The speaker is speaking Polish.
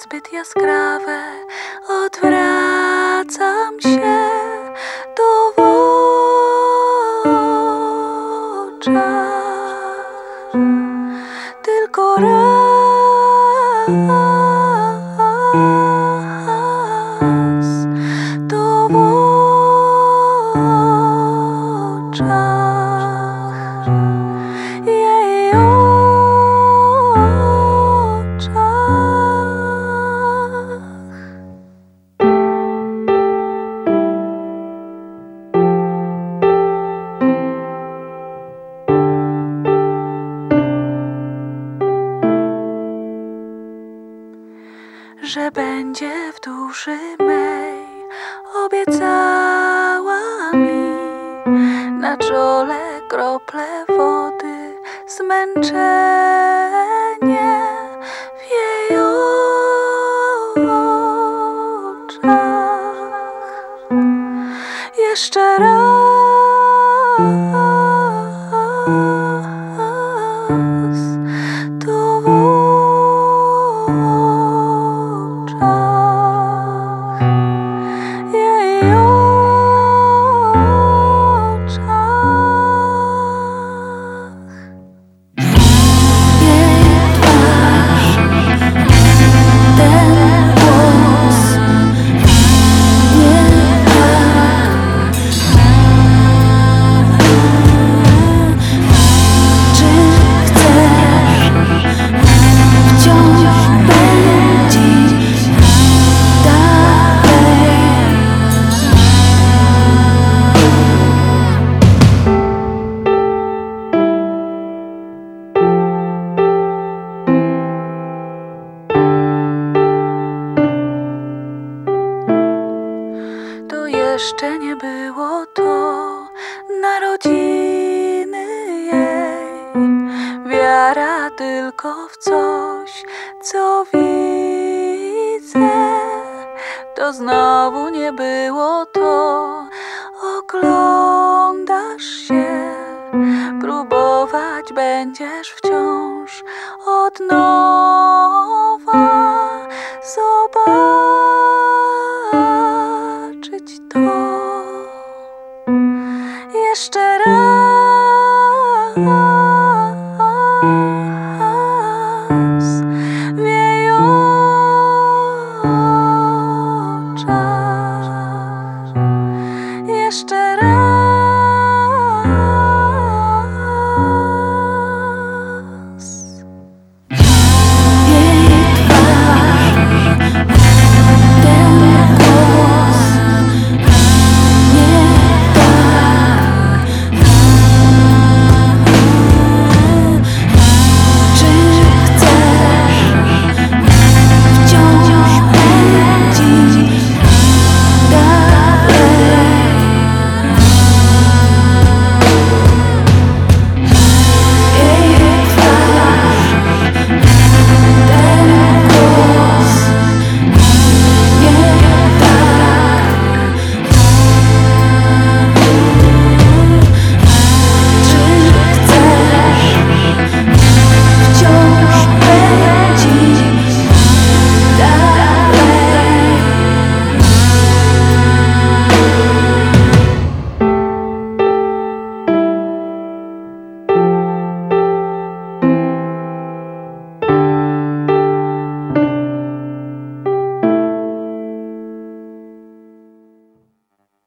zbyt jaskrawe, odwracam się to w oczach. Tylko raz to w oczach, jej oczach. Że będzie w duszy mej, obiecała mi, na czole krople wody, zmęczenie w jej oczach. Jeszcze raz to w oczach, jej oczach. Jej twarz, ten głos, nie tak. Czy chcesz wciąż pędzić dalej? To jeszcze nie było to narodziny jej, wiara tylko w coś, co widzę. To znowu nie było to, oglądasz się, próbować będziesz wciąż od nowa. Zobacz.